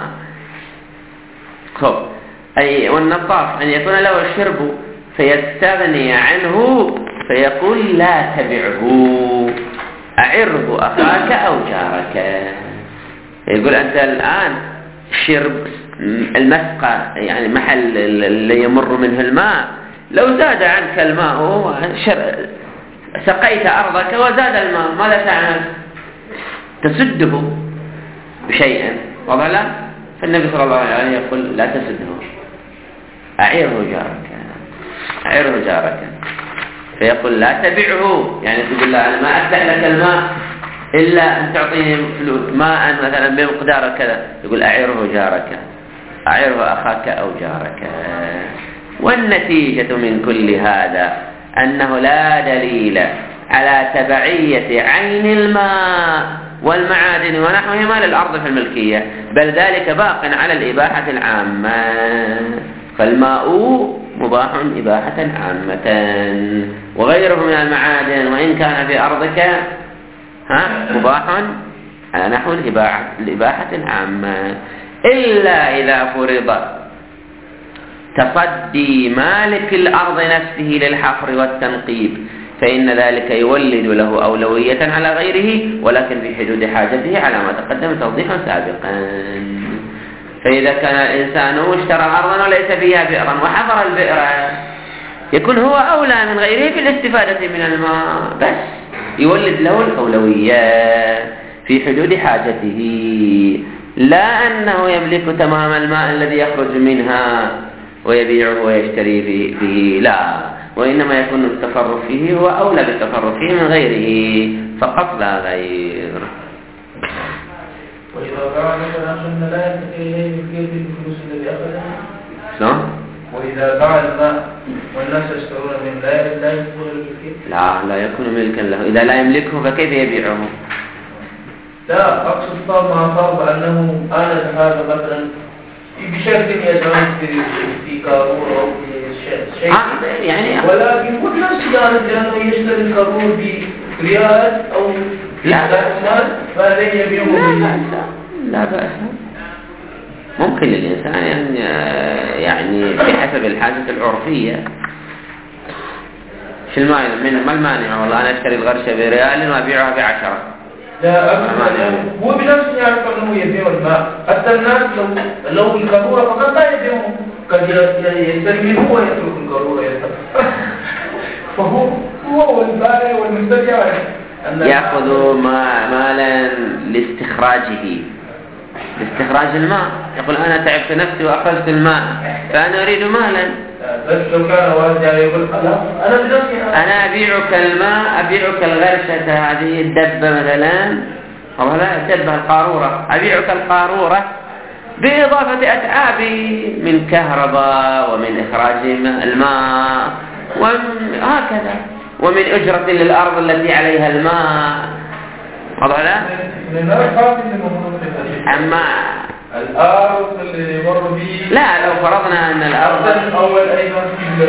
[SPEAKER 1] أي والنطاف أن يكون له الشرب فيستغني عنه فيقول لا تبعه، أعره أخاك أو جارك. يقول أنت الآن شرب المسقى يعني محل اللي يمر منه الماء، لو زاد عنك الماء سقيت أرضك وزاد الماء ماذا تعمل؟ تسده بشيء. واضح لا؟ فالنبي صلى الله عليه وسلم يقول لا تسده، أعيره جارك. فيقول لا تبعه، يعني تقول له أنا ما أفتح لك الماء إلا أن تعطيني ماء مثلا بمقدار كذا. يقول أعيره جارك، أعيره أخاك أو جارك. والنتيجة من كل هذا أنه لا دليل على تبعية عين الماء والمعادن ونحوهما للأرض في الملكية، بل ذلك باق على الإباحة العامة. فالماء مباح إباحة عامة، وغيره من المعادن وإن كان في أرضك مباح على نحو الإباحة العامة، إلا إذا فرض تصدي مالك الأرض نفسه للحفر والتنقيب، فإن ذلك يولد له أولوية على غيره، ولكن في حدود حاجته على ما تقدم توضيحا سابقا. فإذا كان الإنسان اشترى أرضا وليس فيها بئرا وحفر البئر، يكون هو أولى من غيره بالاستفادة من الماء، بس يولد له الأولوية في حدود حاجته، لا أنه يملك تمام الماء الذي يخرج منها ويبيعه ويشتري به، لا، وإنما يكون التصرف فيه هو أولى بالتصرف فيه من غيره فقط لا غير.
[SPEAKER 3] وإذا باع مثلا أن لا يملك الفلوس الذي أخذها.
[SPEAKER 1] شلون؟
[SPEAKER 3] وإذا باع الماء والناس يشترون من لا يكون ملكا.
[SPEAKER 1] لا يكون ملكا له، إذا لا يملكه فكيف يبيعه؟
[SPEAKER 3] لا، أقصد ما فرض أنه أنا هذا مثلا بشكل يزعم في كارور أو في شيء
[SPEAKER 1] يعني
[SPEAKER 3] ولكن كل نفس لأنه يشتري الكارور بريال أو
[SPEAKER 1] لا
[SPEAKER 3] فهذا يبيعه.
[SPEAKER 1] لا بأس، ممكن للإنسان يعني بحسب الحاجة العرفية. شو ما المانع؟ والله أنا أشتري الغرشة بريال وأبيعها ب10.
[SPEAKER 3] لا هو بنفسه يعرف أنه يبيع الماء، حتى الناس لو القارورة فقط لا يبيعه، قد يستلمه هو يترك القارورة فهو والبائع والمستبيع
[SPEAKER 1] يأخذ مالا لاستخراج الماء. يقول أنا تعبت نفسي وأخرجت الماء فأنا أريد مالا.
[SPEAKER 3] بس لو كان واحد يقول أنا بنفسي
[SPEAKER 1] أنا أبيعك الماء، أبيعك الغرشة هذه الدبة مثلا، أو لا الدبة القارورة، أبيعك القارورة بإضافة أتعابي من كهرباء ومن إخراج الماء وهكذا، ومن أجرة للأرض التي عليها الماء. واضح لا؟ أما
[SPEAKER 3] الأرض اللي يمر به،
[SPEAKER 1] لا، لو فرضنا أن الأرض
[SPEAKER 3] أول أيضا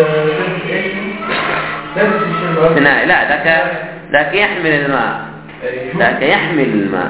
[SPEAKER 3] في
[SPEAKER 1] لا، ذاك يحمل الماء، ذاك يحمل الماء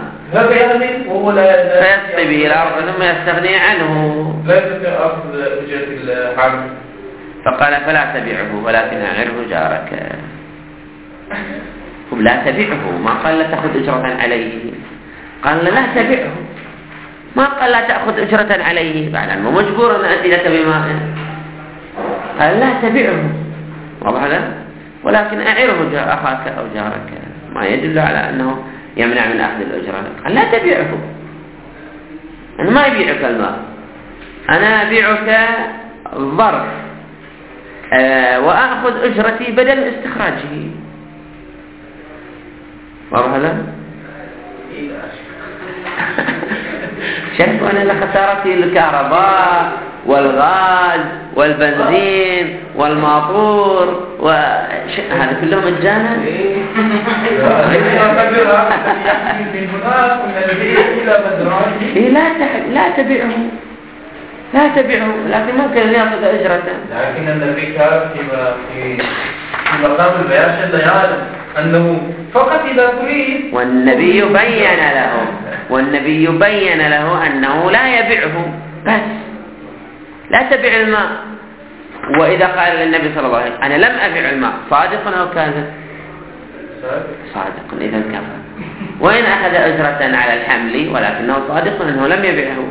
[SPEAKER 1] فيسقي به الأرض ثم يستغني عنه،
[SPEAKER 3] لا يستطيع أخذ أجرة الحمل.
[SPEAKER 1] فقال فلا تبيعه ولكن أعره جارك. لا تبعه، ما قال لا تأخذ أجرة عليه، قال لا تبعه، ما قال لا تأخذ أجرة عليه، بعد أنه مجبور أن أزيدك بماء، قال لا تبعه، واضح هذا؟ ولكن أعره أخاك أو جارك، ما يدل على أنه يمنع من أخذ الأجرة، قال لا تبعه، أنا ما يبيعك الماء، أنا أبيعك ظرف وأخذ أجرتي بدل استخراجه، واضح هذا؟ شفت أنا لخسارتي الكهرباء والغاز والبنزين والماطور هذا كله مجانا. لا تبيعه، لا تبيعه، لكن ممكن أن يأخذ أجرته.
[SPEAKER 3] لكن النبي كان في مقام البيان شد يعلم أنه فقط إذا تريد،
[SPEAKER 1] والنبي بين له أنه لا يبيعه، بس لا تبيع الماء. وإذا قال للنبي صلى الله عليه وسلم أنا لم أبيع الماء، صادق أو كاذب؟ صادق، إذا كفى. وإن أخذ أجرة على الحمل ولكنه صادق أنه لم يبيعه،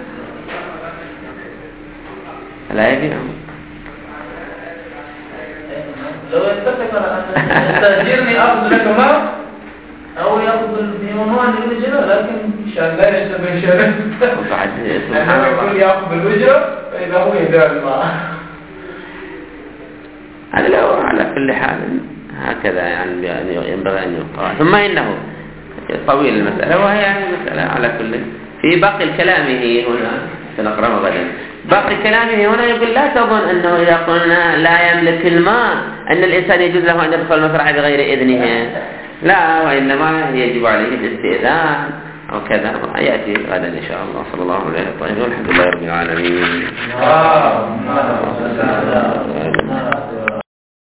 [SPEAKER 1] لا يبيعه.
[SPEAKER 3] لو اتفق أن يستأجرني أخذ لك ماء أو يأخذ بمنوع الأجرة، لكن شان لا يشتبه شرط سبحان الله يقول يأخذ الأجرة فإذا هو يبيع الماء.
[SPEAKER 1] هذا لو على كل حال هكذا يعني ينبغي أن يقال. ثم إنه طويل المسألة، وهي يعني مسألة على كل في باقي كلامه هنا سنقرأه غدا. باقي كلامه هنا يقول لا تظن أنه إذا قلنا لا يملك الماء أن الإنسان يجوز له أن يدخل المزرعة بغير إذنه، لا، وإنما يجب عليه الاستئذان أو كذا، يأتي غدا إن شاء الله. صلى الله عليه وسلم، والحمد لله رب العالمين.